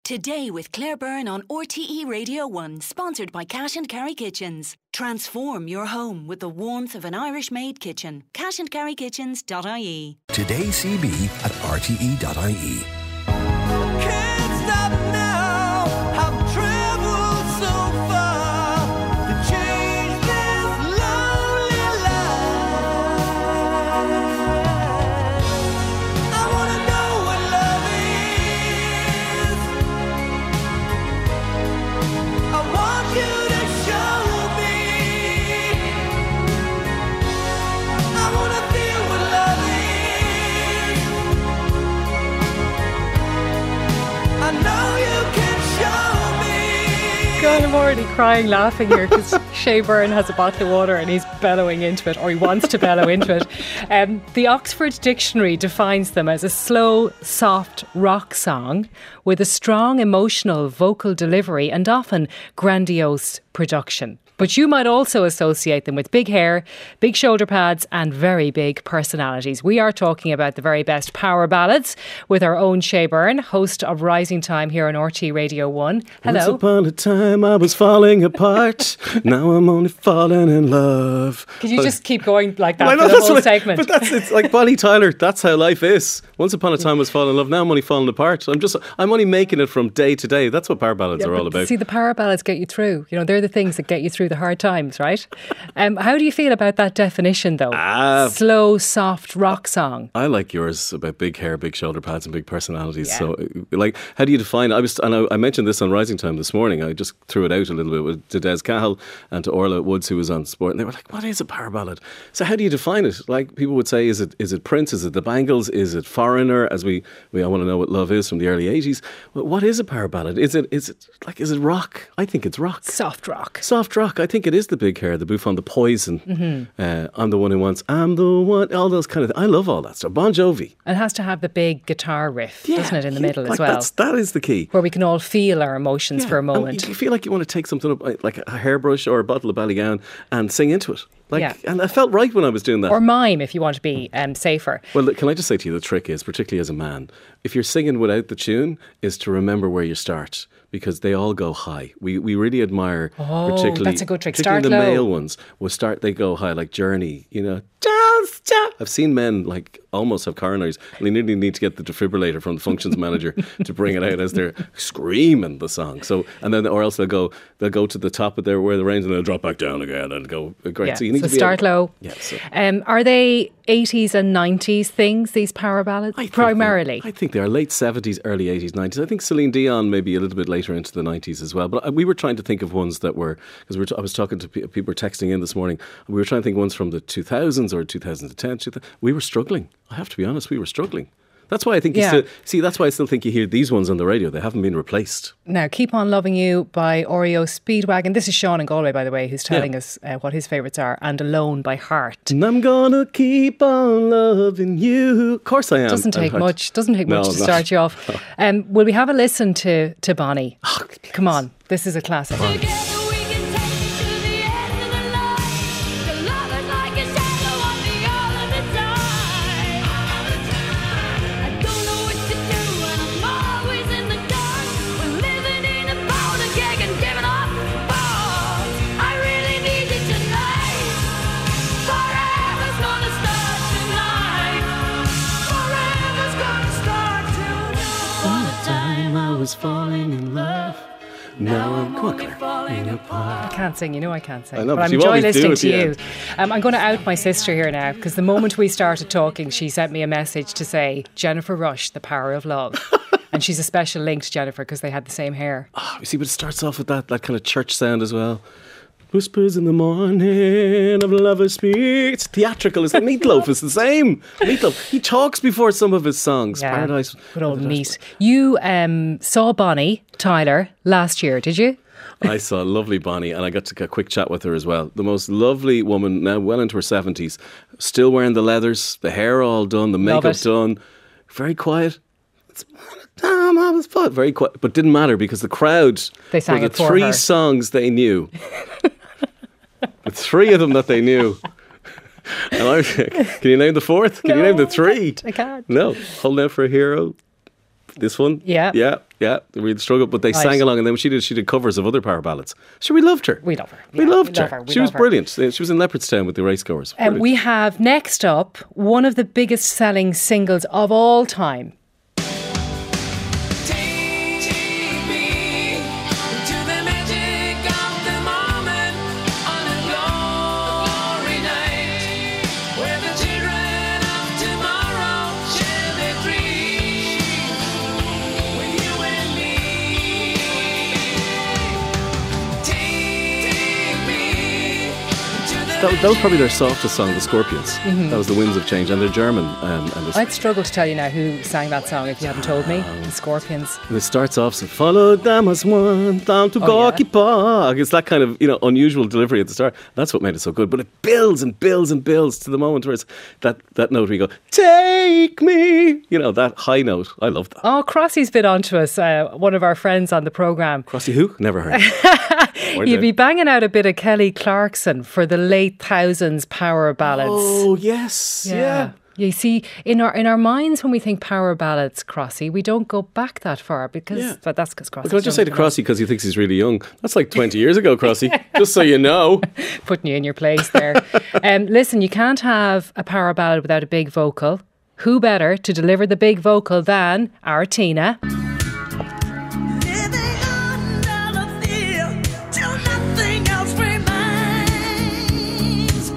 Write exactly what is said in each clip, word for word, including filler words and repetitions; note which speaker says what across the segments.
Speaker 1: Today with Claire Byrne on R T E Radio one, sponsored by Cash and Carry Kitchens. Transform your home with the warmth of an Irish-made kitchen. cash and carry kitchens dot I E.
Speaker 2: Today C B at R T E dot I E.
Speaker 3: Can't stop now. I've traveled so far to change this lonely life. I wanna know what love is. I want you to show me. I wanna feel what love is. I know you can show me.
Speaker 4: God, I'm already crying laughing here because Shay Byrne has a bottle of water and he's bellowing into it, or he wants to bellow into it. Um, the Oxford Dictionary defines them as a slow, soft rock song with a strong emotional vocal delivery and often grandiose production. But you might also associate them with big hair, big shoulder pads and very big personalities. We are talking about the very best power ballads with our own Shay Byrne, host of Rising Time here on R T Radio one. Hello.
Speaker 5: Once upon a time I was falling apart. Now I'm only falling in love.
Speaker 4: Could you just keep going like that
Speaker 5: Well, I know
Speaker 4: for the
Speaker 5: that's
Speaker 4: whole
Speaker 5: what I-
Speaker 4: segment?
Speaker 5: But that's it's like Bonnie Tyler. That's how life is. Once upon a time I was falling in love. Now I'm only falling apart. I'm just I'm only making it from day to day. That's what power ballads
Speaker 4: Yeah,
Speaker 5: are all
Speaker 4: but
Speaker 5: about.
Speaker 4: See, the power ballads get you through. You know, they're the things that get you through the hard times, right? Um, how do you feel about that definition, though?
Speaker 5: Ah.
Speaker 4: Slow, soft rock song.
Speaker 5: I like yours about big hair, big shoulder pads, and big personalities.
Speaker 4: Yeah.
Speaker 5: So, uh, like, how do you define? I was, and I, I mentioned this on Rising Time this morning. I just threw it out a little bit with, to Des Cahill and to Orla Woods, who was on Sport, and they were like, "What is a power ballad?" So, how do you define it? Like, people would say, "Is it is it Prince? Is it the Bangles? Is it Foreigner?" As we, we all want to know what love is from the early eighties. Well, what is a power ballad? Is it is it like is it rock? I think it's rock.
Speaker 4: Soft rock.
Speaker 5: Soft rock. I think it is the big hair, the Buffon, the Poison.
Speaker 4: Mm-hmm.
Speaker 5: Uh, I'm the one who wants. I'm the one. All those kind of. I love all that stuff. Bon Jovi.
Speaker 4: And it has to have the big guitar riff, doesn't it, in the middle
Speaker 5: like
Speaker 4: as well?
Speaker 5: That's, that is the key.
Speaker 4: Where we can all feel our emotions for a
Speaker 5: And
Speaker 4: moment.
Speaker 5: you feel like you want to take something up, like a hairbrush or a bottle of Ballygown, and sing into it. Like,
Speaker 4: Yeah.
Speaker 5: and I felt right when I was doing that.
Speaker 4: Or mime, if you want to be um, safer.
Speaker 5: Well, look, can I just say to you, the trick is, particularly as a man, if you're singing without the tune, is to remember where you start, because they all go high. We we really admire,
Speaker 4: Oh,
Speaker 5: particularly,
Speaker 4: that's a good trick.
Speaker 5: particularly
Speaker 4: Start
Speaker 5: the
Speaker 4: low.
Speaker 5: male ones will start. They go high, like Journey. You know, just, just. I've seen men like almost have coronaries, and they nearly need to get the defibrillator from the functions manager to bring it out as they're screaming the song. So, and then, or else they'll go they'll go to the top of their where the range, and they'll drop back down again and go great.
Speaker 4: Yeah,
Speaker 5: So you need
Speaker 4: so
Speaker 5: to be
Speaker 4: start
Speaker 5: able-
Speaker 4: low.
Speaker 5: Yeah. So.
Speaker 4: Um, are they eighties and nineties things, these power ballads?
Speaker 5: I think
Speaker 4: Primarily.
Speaker 5: they- I think they are late seventies, early eighties, nineties. I think Celine Dion maybe a little bit later into the nineties as well. But we were trying to think of ones that were, because we were t- I was talking to pe- people were texting in this morning, and we were trying to think ones from the two thousands or two thousand ten. We were struggling. I have to be honest, we were struggling. That's why I think you
Speaker 4: Yeah.
Speaker 5: still, see, that's why I still think you hear these ones on the radio. They haven't been replaced.
Speaker 4: Now, Keep On Loving You by Oreo Speedwagon. This is Sean in Galway, by the way, who's telling
Speaker 5: Yeah.
Speaker 4: us uh, what his favourites are. And Alone by Heart.
Speaker 5: And I'm gonna keep on loving you. Of course I am.
Speaker 4: Doesn't take
Speaker 5: And I-
Speaker 4: much. Doesn't take
Speaker 5: No,
Speaker 4: much to
Speaker 5: not-
Speaker 4: start you off. Um, will we have a listen to to Bonnie?
Speaker 5: Oh,
Speaker 4: Come on, this is a classic.
Speaker 6: Together we can take it to the end of the line. The love is like a shadow on me all of the time. I don't know what to do and I'm always in the dark. We're living in a powder keg and giving off balls. I really need you tonight. Forever's gonna start tonight. Forever's gonna start tonight. All the time I was falling in love.
Speaker 5: Now I'm come on, Claire.
Speaker 6: falling apart.
Speaker 4: I can't sing, you know I can't sing.
Speaker 5: I know,
Speaker 4: but
Speaker 5: but
Speaker 4: I
Speaker 5: you
Speaker 4: enjoy
Speaker 5: always do
Speaker 4: listening
Speaker 5: at
Speaker 4: to
Speaker 5: the
Speaker 4: you.
Speaker 5: end.
Speaker 4: Um, I'm going to out my sister here now, because the moment we started talking, she sent me a message to say, Jennifer Rush, The Power of Love. And she's a special link to Jennifer because they had the same hair.
Speaker 5: Oh, you see, but it starts off with that, that kind of church sound as well. Whispers in the morning of lovers speak. It's theatrical. It's like Meatloaf. It's the same. Meatloaf. He talks before some of his songs.
Speaker 4: Yeah,
Speaker 5: Paradise.
Speaker 4: good old
Speaker 5: Paradise.
Speaker 4: meat. You um, saw Bonnie Tyler last year, did you?
Speaker 5: I saw lovely Bonnie, and I got to get a quick chat with her as well. The most lovely woman, now well into her seventies, still wearing the leathers, the hair all done, the
Speaker 4: Love
Speaker 5: makeup
Speaker 4: it.
Speaker 5: done, very quiet. It's damn, I was fun. Very quiet, but didn't matter because the crowd
Speaker 4: They sang
Speaker 5: were
Speaker 4: it
Speaker 5: the
Speaker 4: for
Speaker 5: three
Speaker 4: her.
Speaker 5: songs they knew. The three of them that they knew. And I was like, can you name the fourth? Can you
Speaker 4: No,
Speaker 5: name the
Speaker 4: I
Speaker 5: three?
Speaker 4: can't, I can't.
Speaker 5: No. Holding Out for a Hero. This one?
Speaker 4: Yeah.
Speaker 5: Yeah. Yeah, they really struggled, but they
Speaker 4: Right.
Speaker 5: sang along, and then when she did, she did covers of other power ballads. Sure, we loved her.
Speaker 4: We love her.
Speaker 5: We
Speaker 4: Yeah,
Speaker 5: loved
Speaker 4: we
Speaker 5: her.
Speaker 4: love her. We
Speaker 5: She
Speaker 4: love
Speaker 5: was
Speaker 4: her.
Speaker 5: brilliant. She was in Leopardstown with the Racegoers.
Speaker 4: And
Speaker 5: Brilliant.
Speaker 4: we have next up one of the biggest selling singles of all time.
Speaker 3: Take me to the magic of the moment on a glory night, where the children of tomorrow share their dreams with you and me. Take me to the
Speaker 5: That, that was probably their softest song, The Scorpions. That was The Winds of Change, and they're German. Um, and,
Speaker 4: I'd struggle to tell you now who sang that song if you hadn't told me. The Scorpions.
Speaker 5: and it starts off, so follow them as one, down to
Speaker 4: Oh,
Speaker 5: Gorky
Speaker 4: yeah.
Speaker 5: Park. It's that kind of, you know, unusual delivery at the start. That's what made it so good. But it builds and builds and builds to the moment where it's that, that note where you go, take me. You know, that high note. I love that.
Speaker 4: Oh, Crossy's been on to us, uh, one of our friends on the programme.
Speaker 5: Crossy who? Never heard. Or
Speaker 4: You'd
Speaker 5: did.
Speaker 4: be banging out a bit of Kelly Clarkson for the late thousands power ballads.
Speaker 5: Oh, yes. Yeah.
Speaker 4: You see, in our in our minds, when we think power ballads, Crossy, we don't go back that far because
Speaker 5: Yeah.
Speaker 4: but that's because Crossy.
Speaker 5: Can I just say to Crossy, because he thinks he's really young, that's like twenty years ago, Crossy. Just so you know.
Speaker 4: Putting you in your place there. um, listen, you can't have a power ballad without a big vocal. Who better to deliver the big vocal than our Tina?
Speaker 3: living under the fear till nothing else remains.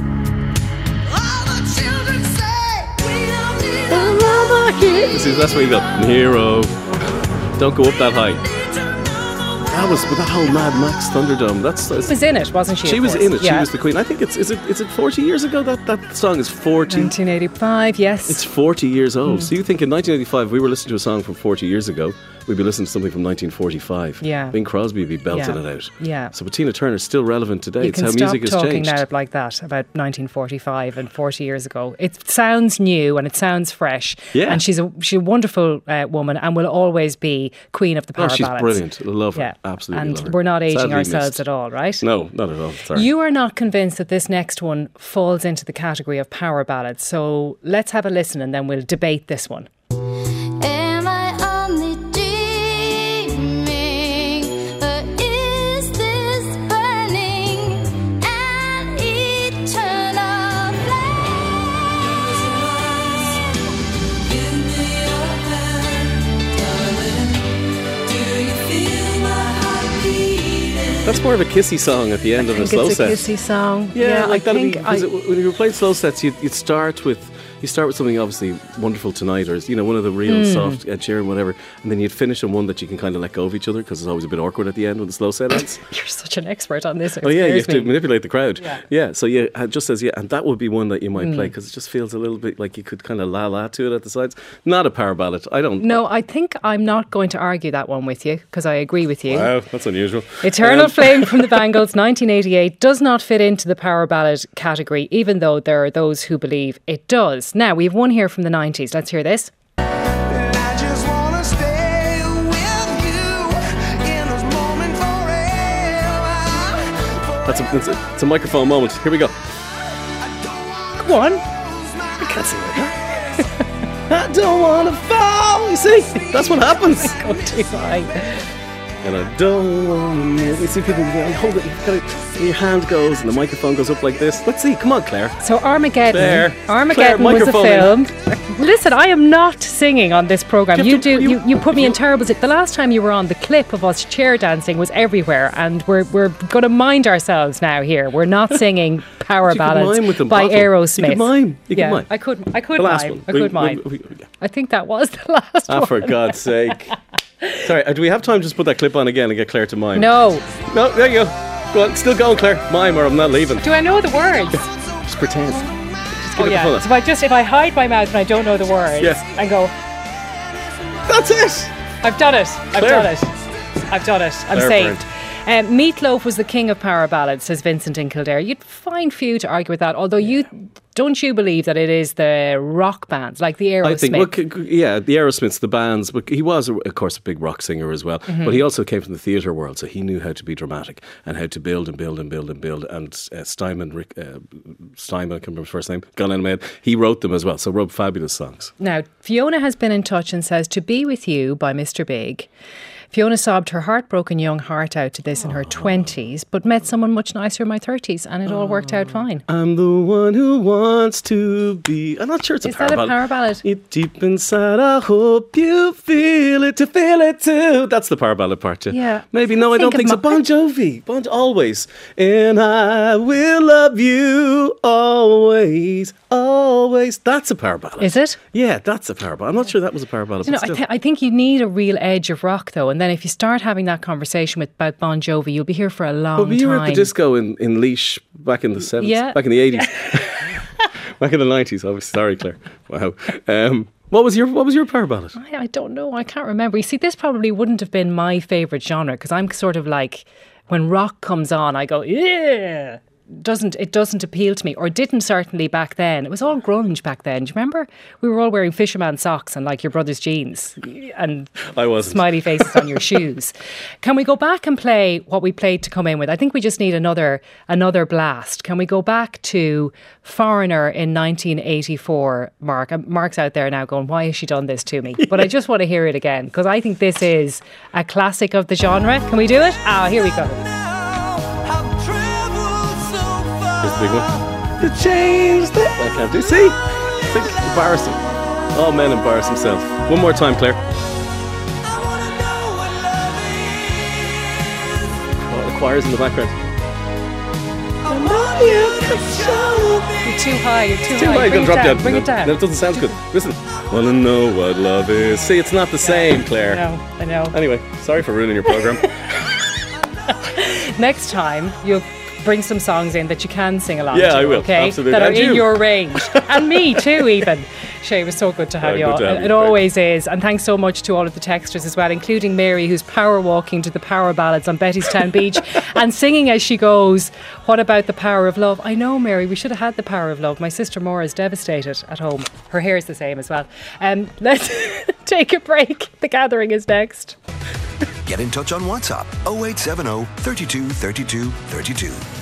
Speaker 3: All the children say we don't need another hero.
Speaker 5: See, that's where you go, Nero. Don't go up that high. That was with that whole Mad Max Thunderdome. That's, that's
Speaker 4: She was in it, wasn't she?
Speaker 5: she
Speaker 4: of
Speaker 5: was
Speaker 4: course?
Speaker 5: in it. She
Speaker 4: Yeah.
Speaker 5: was the queen. I think it's is it is it forty years ago that that song is forty.
Speaker 4: nineteen eighty-five, yes.
Speaker 5: It's forty years old.
Speaker 4: Mm.
Speaker 5: So you think in nineteen eighty-five we were listening to a song from forty years ago, we'd be listening to something from nineteen forty-five.
Speaker 4: Yeah.
Speaker 5: Bing Crosby would be belting
Speaker 4: Yeah.
Speaker 5: it out.
Speaker 4: Yeah.
Speaker 5: So but Tina Turner's still relevant today.
Speaker 4: You
Speaker 5: It's
Speaker 4: can
Speaker 5: how
Speaker 4: stop
Speaker 5: music has
Speaker 4: talking
Speaker 5: changed.
Speaker 4: now like that about nineteen forty-five and forty years ago. It sounds new and it sounds fresh.
Speaker 5: Yeah.
Speaker 4: And she's a she's a wonderful uh, woman and will always be queen of the power
Speaker 5: Oh, she's
Speaker 4: ballads.
Speaker 5: brilliant. I love her.
Speaker 4: Yeah.
Speaker 5: Absolutely
Speaker 4: And
Speaker 5: love her.
Speaker 4: we're not aging
Speaker 5: Sadly
Speaker 4: ourselves
Speaker 5: missed.
Speaker 4: at all, right?
Speaker 5: No, not at all. Sorry.
Speaker 4: You are not convinced that this next one falls into the category of power ballads. So let's have a listen and then we'll debate this one.
Speaker 6: Am I only dreaming, or is this burning an eternal flame?
Speaker 3: Give me your hand, darling. Do you feel my heart beating?
Speaker 5: That's more of a kissy song at the end
Speaker 4: I
Speaker 5: of a
Speaker 4: think
Speaker 5: slow
Speaker 4: it's a
Speaker 5: set.
Speaker 4: kissy song.
Speaker 5: Yeah, like
Speaker 4: I
Speaker 5: that'll be,
Speaker 4: think
Speaker 5: because
Speaker 4: I,
Speaker 5: it- when you were playing slow sets, you'd, you'd start with you start with something obviously Wonderful Tonight, or you know one of the real
Speaker 4: Hmm.
Speaker 5: soft Ed Sheeran, whatever, and then you'd finish on one that you can kind of let go of each other because it's always a bit awkward at the end when the slow set ends.
Speaker 4: You're such an expert on this. It
Speaker 5: Oh yeah, you
Speaker 4: scares
Speaker 5: have to
Speaker 4: me.
Speaker 5: manipulate the crowd.
Speaker 4: Yeah.
Speaker 5: Yeah, so yeah, it just says yeah, and that would be one that you might
Speaker 4: Hmm.
Speaker 5: play because it just feels a little bit like you could kind of la la to it at the sides. Not a power ballad. I don't.
Speaker 4: No, I think I'm not going to argue that one with you because I agree with you.
Speaker 5: Wow, that's unusual.
Speaker 4: Eternal
Speaker 5: Um,
Speaker 4: Flame from the Bangles, nineteen eighty-eight, does not fit into the power ballad category, even though there are those who believe it does. Now, we have one here from the nineties. Let's hear this.
Speaker 3: And I just wanna stay with you in this moment forever.
Speaker 5: That's a, it's a it's a microphone moment. Here we go.
Speaker 4: Come on.
Speaker 5: I can't sing like that. I don't want to fall. You see, that's what happens.
Speaker 4: Go too high.
Speaker 5: And I don't want to. You see people you hold it, you've got it, and your hand goes, and the microphone goes up like this. Let's see. Come on, Claire.
Speaker 4: So Armageddon.
Speaker 5: There.
Speaker 4: Armageddon
Speaker 5: Claire,
Speaker 4: was a
Speaker 5: microphone
Speaker 4: film. Listen, I am not singing on this programme.
Speaker 5: You
Speaker 4: You,
Speaker 5: have to-
Speaker 4: do.
Speaker 5: you-
Speaker 4: You, you put me
Speaker 5: you-
Speaker 4: in terrible. The last time you were on, the clip of us chair dancing was everywhere, and we're we're going to mind ourselves now. Here, we're not singing power
Speaker 5: You could
Speaker 4: ballads
Speaker 5: mime with the
Speaker 4: by
Speaker 5: bottle.
Speaker 4: Aerosmith.
Speaker 5: You could mime. You could
Speaker 4: yeah,
Speaker 5: mime.
Speaker 4: I could. I could
Speaker 5: The last
Speaker 4: mime.
Speaker 5: one.
Speaker 4: I
Speaker 5: We-
Speaker 4: could
Speaker 5: we-
Speaker 4: mime.
Speaker 5: we-
Speaker 4: I think that was the last
Speaker 5: Ah,
Speaker 4: one.
Speaker 5: for God's sake. Sorry, uh, do we have time to just put that clip on again and get Claire to mime?
Speaker 4: No.
Speaker 5: No, there you go. Go on, still going, Claire. Mime or I'm not leaving.
Speaker 4: Do I know the words?
Speaker 5: Just pretend. Just
Speaker 4: Oh
Speaker 5: give it the
Speaker 4: yeah.
Speaker 5: full-
Speaker 4: So if I just if I hide my mouth and I don't know the words
Speaker 5: Yeah.
Speaker 4: and go,
Speaker 5: That's it.
Speaker 4: I've done it. I've
Speaker 5: Claire.
Speaker 4: done it. I've done it. I'm
Speaker 5: Claire
Speaker 4: saved. Um, Meatloaf was the king of power ballads, says Vincent in Kildare. You'd find few to argue with that, although you don't you believe that it is the rock bands like the Aerosmith?
Speaker 5: I think, well, c- c- yeah, the Aerosmiths, the bands, but he was, of course, a big rock singer as well.
Speaker 4: Mm-hmm.
Speaker 5: But he also came from the theatre world, so he knew how to be dramatic and how to build and build and build and build. And uh, Steinman, Rick, uh, Steinman, I can't remember his first name, Gun and Made, he wrote them as well. So wrote fabulous songs.
Speaker 4: Now, Fiona has been in touch and says, "To Be With You" by Mister Big. Fiona sobbed her heartbroken young heart out to this in her twenties, but met someone much nicer in my thirties, and it all worked out fine.
Speaker 5: I'm the one who wants to be. I'm not sure it's a
Speaker 4: Is
Speaker 5: power
Speaker 4: that a
Speaker 5: ballad.
Speaker 4: power ballad?
Speaker 5: It deep inside, I hope you feel it to feel it too. That's the power ballad part, yeah.
Speaker 4: Yeah.
Speaker 5: Maybe, no, I don't
Speaker 4: Think
Speaker 5: think
Speaker 4: of
Speaker 5: so.
Speaker 4: my-
Speaker 5: Bon Jovi. Bon Always. And I will love you always, always. That's a power ballad.
Speaker 4: Is it?
Speaker 5: Yeah, that's a power ballad. I'm not sure that was a power ballad,
Speaker 4: You know,
Speaker 5: but
Speaker 4: I,
Speaker 5: still.
Speaker 4: th- I think you need a real edge of rock, though, and then if you start having that conversation with about Bon Jovi, you'll be here for a long
Speaker 5: Well, but you
Speaker 4: time.
Speaker 5: were at the disco in, in Leash back in the seventies,
Speaker 4: Yeah.
Speaker 5: back in the eighties, back in the nineties. Obviously, sorry, Claire. Wow. Um, what was your What was your power ballad?
Speaker 4: I, I don't know. I can't remember. You see, this probably wouldn't have been my favourite genre because I'm sort of like, when rock comes on, I go, yeah. Doesn't it doesn't appeal to me, or didn't certainly back then. It was all grunge back then. Do you remember? We were all wearing fisherman socks and like your brother's jeans and
Speaker 5: I wasn't.
Speaker 4: smiley faces on your shoes. Can we go back and play what we played to come in with? I think we just need another another blast. Can we go back to Foreigner in nineteen eighty-four? Mark, And Mark's out there now going, "Why has she done this to me?" But I just want to hear it again because I think this is a classic of the genre. Can we do it? Ah, here we go.
Speaker 5: Here's the big one. To change that. I can't do. See? It's like embarrassing. All men embarrass themselves. One more time, Claire. Oh, the choir's in the background.
Speaker 4: You're too high. You're too,
Speaker 5: Too
Speaker 4: high.
Speaker 5: high,
Speaker 4: Bring
Speaker 5: gonna
Speaker 4: it
Speaker 5: drop
Speaker 4: down.
Speaker 5: down.
Speaker 4: Bring
Speaker 5: no,
Speaker 4: it down.
Speaker 5: No, it doesn't sound good. Listen. Wanna know what love is? See, it's not the same, Claire.
Speaker 4: No, I know.
Speaker 5: Anyway, sorry for ruining your programme.
Speaker 4: Next time you'll bring some songs in that you can sing along
Speaker 5: Yeah,
Speaker 4: to,
Speaker 5: I will.
Speaker 4: okay?
Speaker 5: Absolutely.
Speaker 4: That are
Speaker 5: And
Speaker 4: in
Speaker 5: you.
Speaker 4: your range. And me too, even. Shay, it was so good to have
Speaker 5: Oh,
Speaker 4: you
Speaker 5: good
Speaker 4: on.
Speaker 5: to have
Speaker 4: It,
Speaker 5: you,
Speaker 4: it
Speaker 5: Claire.
Speaker 4: always is. And thanks so much to all of the texters as well, including Mary, who's power walking to the power ballads on Bettystown Beach and singing as she goes, "What about the power of love?" I know, Mary, we should have had the power of love. My sister Maura is devastated at home. Her hair is the same as well. Um, let's take a break. The Gathering is next.
Speaker 2: Get in touch on WhatsApp oh eight seven oh, thirty-two, thirty-two, thirty-two.